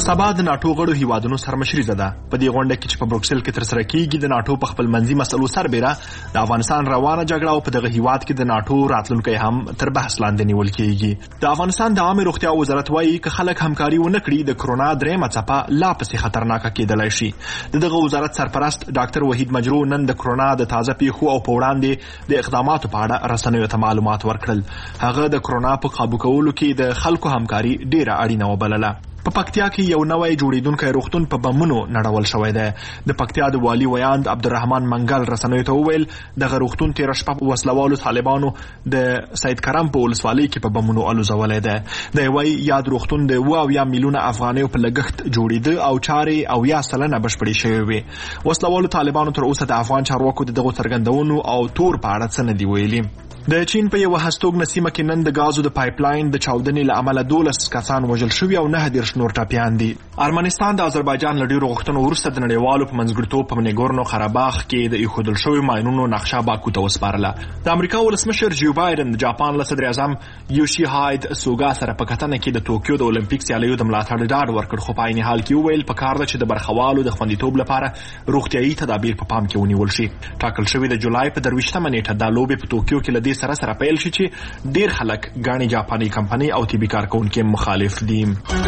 سبا د ناټو غړو هیوادونو سرمشري ده. په دې غونډه کې چې په بروکسل کې ترسره کیږي د ناټو په خپل منځي مسلو سربېره د افغانستان روانه جګړه او په دغه هیواد کې د ناټو راتلونکی هم تر بحث لاندې نیول کیږي. د افغانستان د عامه روغتیا وزارت وایي که خلک همکاري ونه کړي د کرونا درېمه څپه لا پسې خطرناکه کېدلی شي. دغه وزارت سرپرست ډاکټر وحید مجرو نن د کرونا د تازه پیښو او په وړاندې د اقداماتو په اړه رسنیو ته معلومات ورکړل. هغه د کرونا په قابو کولو کې د خلکو همکاري ډیره اړینه وبلله. په پکتیا کې یو نوی جوړیدونکی روغتون په بمونو نړول شوی دی. د پکتیا د والي ویاند عبدالرحمن منګل رسنیو ته وویل دغه روغتون تېره شپه وسلوالو طالبانو د سید کرم په ولسوالۍ کې په بمونو الوزولی دی. دی وایي یاد روغتون د 70 میلیونه افغانیو په لګښت جوړیده او چارې 80% بشپړې شوې وې. وسلوالو طالبانو تر اوسه د افغان چارواکو د دغو څرګندونو او تور په اړه څه نه دي ویلي. د چین په یو هستوګنه سیمه کې نن د غازو د پایپ لاین د چاودنې له امله 12 کسان وژل شوي او 19 نور ټپیان دي. ارمنستان د آذربایجان له ډیرو غوښتنو وروسته د نړیوالو په منځګړیتوب په نګورنو قرهباغ کې د ایښودل شویو ماینونو نقشه باکو ته وسپارله. د امریکا ولسمشر جو بایدن د جاپان له صدر اعظم یوشي هاید سوګا سره په کتنه کې د توکیو د اولمپیک سیالیو د ملاتړ ډاډ ورکړ، خو په عین حال کې وویل پکار ده چې د برخوالو د خوندیتوب لپاره روغتیايي تدابیر په پام کې ونیول شي. ټاکل شوی د جولای په 23مه نیټه د لوبې په توکیو کې له دې سره پیل شي چې ډیر خلک غاڼې جاپاني کمپنۍ او طبي کارکونکو مخالف دي.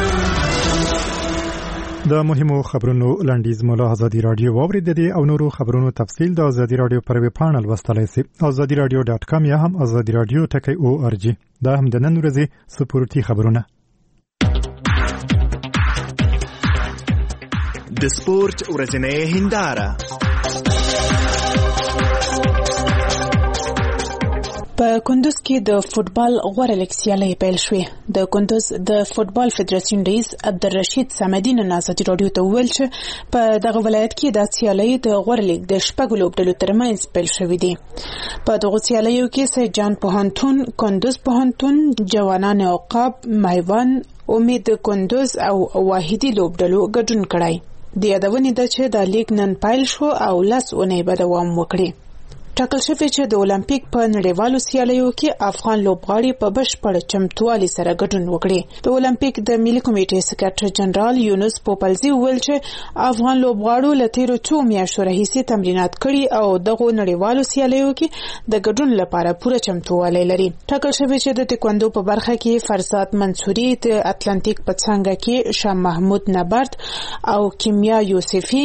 د مهمو خبرونو لاندیز مولا ازادي رادیو واورید دي او نورو خبرونو تفصیل د ازادي رادیو پر ویب پاڼل وستلای سي azadiradio.com یا هم azadiradio.org. دا هم د نن ورځې سپورتي خبرونه. د سپورت ورځنۍ هنداره. په کندوز کې د فوتبال غوړه لیګ سیالۍ پیل شوې. د کندوز د فوتبال فدراسیون رئیس عبدالرشید صمدی نن ازادي رادیو ته وویل چې په دغه ولایت کې د سیالۍ د غوړه لیګ د شپږ لوبډلو ترمنځ پیل شوې دي. په دغه سیالیو کې سید جان پوهنتون، کندوز پوهنتون، جوانان عقاب، میوان، امید کندوز او واحدی لوبډلو ګډون کړی. د یادونې ده چې د لیګ نن پیل شو او 10 اونۍ به دوام وکړي. ټاکل شوی چې د اولمپیک په نړیوالو سیالیو کې افغان لوبغاړي په بشپړ چمتووالي سره ګډون وکړي. د اولمپیک د ملي کمیټې سکرټر جنرال یونس پوپلزي وویل چې افغان لوبغاړو له تیرو 2 میاشتو راهیسې تمرینات کړي او دغه نړیوالو سیالیو کې د ګډون لپاره پوره چمتووالی لري. ټاکل شوی چې د تکواندو په برخه کې فرزاد منصوري، د اتلانتیک په څنګه کې شاه محمود نبرد او کیمیا یوسفی،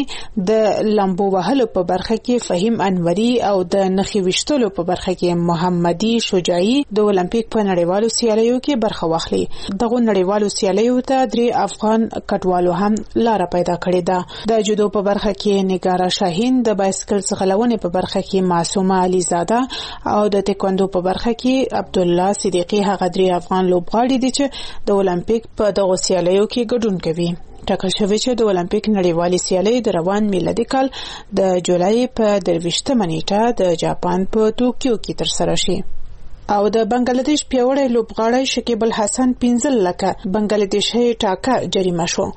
د لامبو وهلو په برخه کې فهیم انوري او د نخي وشتلو په برخه کې محمدي شجاعي د اولمپیک په نړیوالو سیالیو کې برخه واخلي. دغه نړیوالو سیالیو ته 3 افغان کډوالو هم لار پیدا کړې ده. د جودو په برخه کې نگارا شاهین، د بایسکل ځغلونې په برخه کې معصومه علیزاده او د تکواندو په برخه کې عبد الله صدیقی هغه 3 افغان لوبغاړي دي چې د اولمپیک په دغه سیالیو کې ګډون کوي. ټاکل شوی چې د اولمپیک نړیوالې سیالۍ د روان میلادي کال د جولای په 23مه نیټه د جاپان په توکیو کې ترسره شي. او د بنگلاديش پیوړی لوبغاړی شکیب الحسن 15 لک بنگلاديشي ټاکه جریمه شو.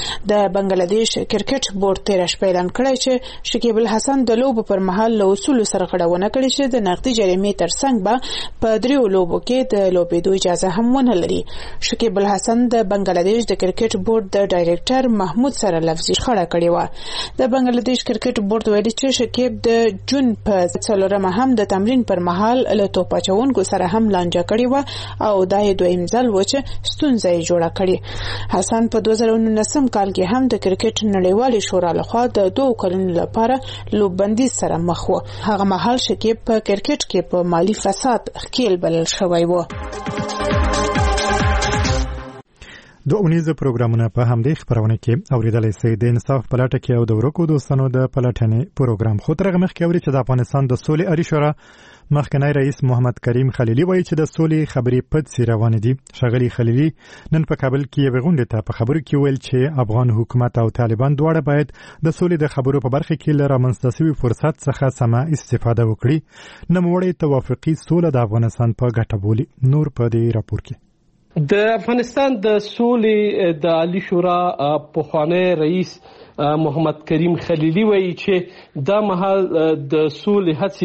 د بنگلاديش کرکټ بورډ تیر شپه اعلان کړی چې شکیب الحسن د لوب پر مهال له اصول سره غړونه کړې چې د نقدي جریمې ترڅنګ به په 3 لوبو کې د لوبېدو اجازه هم ونه لري. شکیب الحسن د بنگلاديش د کرکټ بورډ د ډایریکټر محمود سره لفظي شخړه کړې و. د بنگلاديش کرکټ بورډ ویلي چې شکیب د جون په 4مه هم د تمرین پر مهال له توپاچونکو سره هم لانجه کړی و او دای دویم ځل و چې ستونزه یې جوړه کړې. حسن په 2019 کال کې هم د کرکټ نړیوالې شورا لخوا د 2 کلونو لپاره لوببندي سره مخ و. هغه مهال شکیب په کرکټ کې په مالی فساد ښکیل بلل شوی و. دو اونیزه پروګرامونه په همدې خبرونه کې اوریدلای شئ. د انصاف پلاټه کې او د ورکو دوستانو د پلاټنې پروګرام خو ترغه مخ کې اوري چې د افغانستان د سولې اړي شورا مخکنی رئیس محمد کریم خلیلی وایي چې د سولې خبرې پد سي روان دي. شغلی خلیلی نن په کابل کې یو غونډه ته په خبرو کې ویل چې افغان حکومت او طالبان دواړه باید د سولې د خبرو په برخه کې لره منستسوي فرصت څخه سمه استفاده وکړي. نوموړی توافقي سوله د افغانستان په ګټه بولي. نور په دې راپور کې د افغانستان د سولې د عالی شورا پخوانی رئیس محمد کریم خلیلی وایي چې دا مهال د سولې هڅې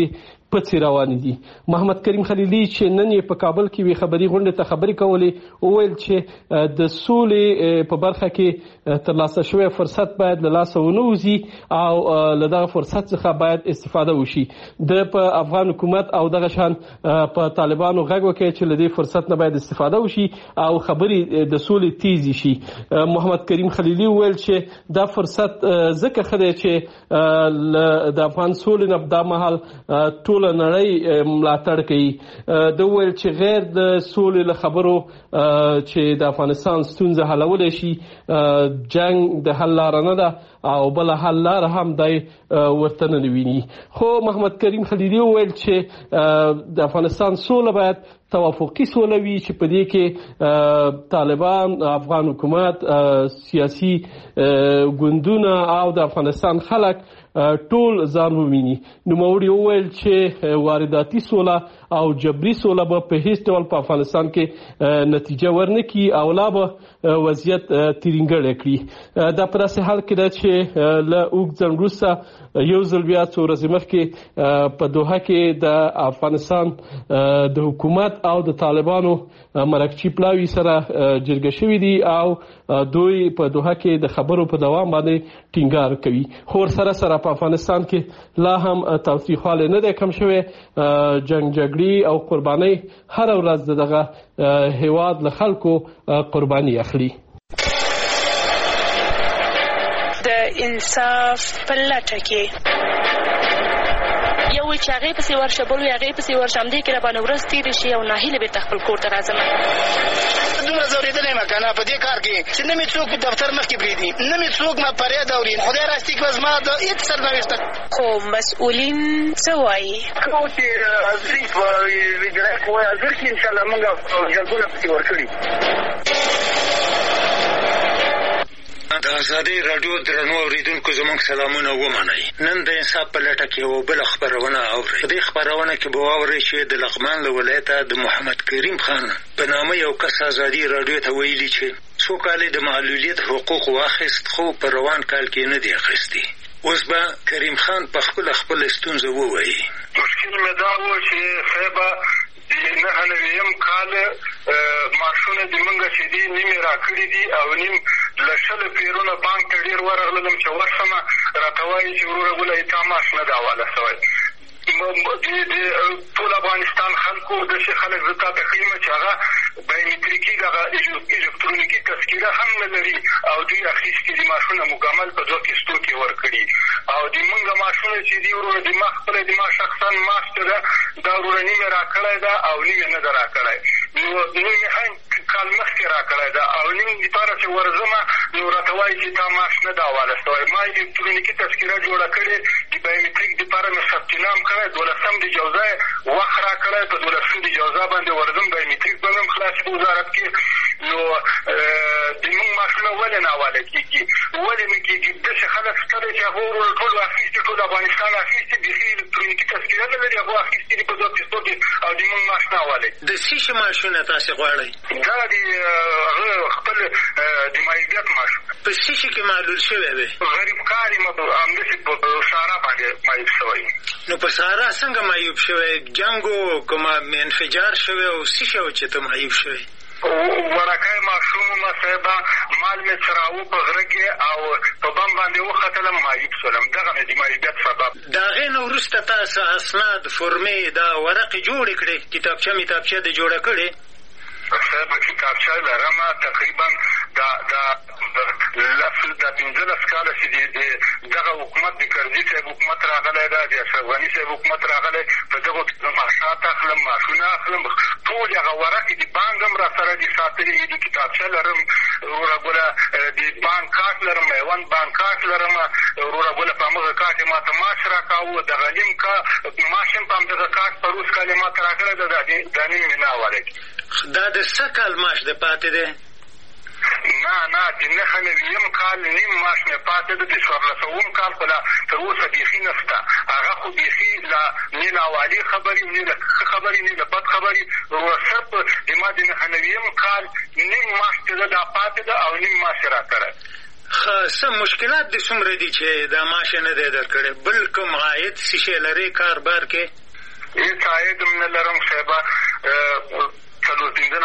پڅې روانې دي. محمد کریم خلیلي چې نن یې په کابل کې وی خبري غونډه ته خبرې کولې وویل چې د سولې په برخه کې ترلاسه شوی فرصت باید له لاسه ونه وځي او له دغه فرصت څخه باید استفاده وشي. د په افغان حکومت او دغه شان په طالبانو غږ وکړي چې له دې فرصت نه باید استفاده وشي او خبرې د سولې تیزی شي. محمد کریم خلیلي وویل چې دا فرصت ځکه ښه دی چې د افغان سولې نه دا مهال ټوله نړۍ ملاتړ کوي. د وویل چې غیر د سولې له خبرو چې د افغانستان ستونزه حلولی شي جنگ د حل لاره نه ده او بل حل لاره هم دی ورته نه ویني. خو محمد کریم خلیلي وویل چې د افغانستان سوله باید توافقي سوله وي چې په دې کې طالبان، افغان حکومت، سیاسي ګوندونه او د افغانستان خلک ټول ځان وویني. نوموړي وویل چې وارداتي سوله او جبري سوله به په هیڅ ډول په افغانستان کې نتیجه ورنکړي او لا به وضعیت ترینګړی کړي. دا په داسې حال کې ده چې له اوږد ځنډ وروسته یو ځل بیا څو ورځې مخکې په دوحه کې د افغانستان د حکومت او د طالبانو مرکچی پلاوی سره جرګه شوي دي او دوی په دوحه کې د خبرو په دوام باندې ټینګار کوي. خو سره سره په افغانستان کې لا هم تاوتریخوالی نه دی کم شوی. جنگ جګړې او قربانۍ هر ورځ دغه هیواد له خلکو قرباني اخلي. د انصاف په لټه کې یو چې هغې پسې ورشه بل وي هغې پسې ورشه همدې کې راباندې ورځ تېرې شي او ناهیله بېرته خپل کور ته راځم. دومره ځورېدلی یم که نه په دې کار کې چې نه مې څوک په دفتر مخکې پرېږدي، نه مې څوک ما فریاد اوري. خدای راستي کړه زما د هېڅ سرنوشته. خو مسؤلین څه وایي؟ که چې حاضري په اجرایه قوه حاضر کړي انشاءالله موږ جلدونه پسې ورکړي. د ازادۍ راډیو درنو اورېدونکو زموږ سلامونه ومنئ. نن د انصاف په لټه کې یوه بله خپرونه اورئ. په دې خپرونه کې به واورئ چې د لغمان له ولایته د محمد کریم خان په نامه یو کس ازادۍ راډیو ته ویلي چې څو کال د معلولیت حقوق واخیست خو په روان کال کې نه دی اخیستي. اوس به کریم خان په خپله ستونزه ووایي. مشکل مې دا و چې صاحبه د 99 کال معاشونه د موږ چې دي نیم یې راکړي دي او نیم له 20 پیرونه بانک ته ډېر ورغلم چې ورسمه راته وایي چې وروره ګوله تا معاش نه ده حواله سوی. د ټول افغانستان خلکو داسې خلک زه تا ته ښیم چې هغه بایومټریکي دغه الکترونیکي تذکیره هم نه لري او دوی اخیستي دي معاشونه مکمل په 2 کیستو کې ورکړي او د موږ معاشونه چې دي وروره د ما خپله د ما شخصا معاش ته ده دا وروره نیم یې راکړی ده او نیم یې نه ده راکړی. نیم یې هم کال مخکې راکړی ده او نیم دپاره چې ورځمه نو راته وایي چې تا معاش نه ده حواله سوی. ما الکترونیکي تذکیره جوړه کړې د بایومټریک دپاره مې ثبت نام کړی 12 د جوزا وخت راکړی په 12 د جوزا باندې ورځم بایومټریک به مې خلاصي په وزارت کې. نو د موږ معاشونه ولې نه حواله کېږي؟ ولې نه کېږي؟ داسې خلک شته دی چې هغه ورور ټول اخیستي ټول افغانستان اخیستي بیخي الکترونیکي تذکیره نه لري هغه اخیستي دي په 2 کیستو کې او د موږ معاش نه حواله. د څه شي معاشونه تاسې غواړئ؟ دا د هغه خپل د مایګت معاشونه. په څه شي کې معلول شوی دی؟ غریب کار یم همداسې په سارا باندې معیوب شوی. نو په سارا څنګه معیوب شوی؟ جنګ و کومه انفجار شوی او څه شی و چې ته معیوب شوی؟ ورکای ماشوم ما صاحبه مال مې څراوه په غره کې او په بم باندې وختلم معیوب شولم. دغه مې د معیوبیت سبب. د هغې نه وروسته تاسو اسناد فورمې دا ورقې جوړې کړې کتابچه دې جوړه کړې؟ صاحب کتابچه لرمه تقریبا د 15 کاله چې دغه حکومت د کرزي صاحب حکومت راغلی ده د اشرف غني صاحب حکومت راغلی په دغو معاشات اخلم معاشونه اخلم ټول هغه ورقې د بانک هم را سره دي ساتلي د کتابچه لرم وروره ګوله د بانک کارت لرم میوند بانک کارت لرم وروره ګوله په همغه کارت یې ما ته معاش راکاوه دغه نیم معاش هم په همدغه کارت په روز کال یې ما ته راکړی ده دا نیم مې نه حواله کړي. دا د څه کال معاش د پاتې دی؟ نه د 99 کال نیم معاش مې پاتې ده. د 1400 کال خو لا تر اوسه بیخي نشته. هغه خو بیخي نه له اوالي خبرې نه له ښه خبرې نه له بد خبرې صرف د ما د 99 کال نیم معاش چې ده دا پاتې ده او نیم معاش یې راکړی. ښه څه مشکلات دې څومره دي چې دا معاش یې نه دی درکړی؟ بل کوم عاید څه شی لرې کار بار کې؟ هیڅ عاید هم نه لرم صاحبه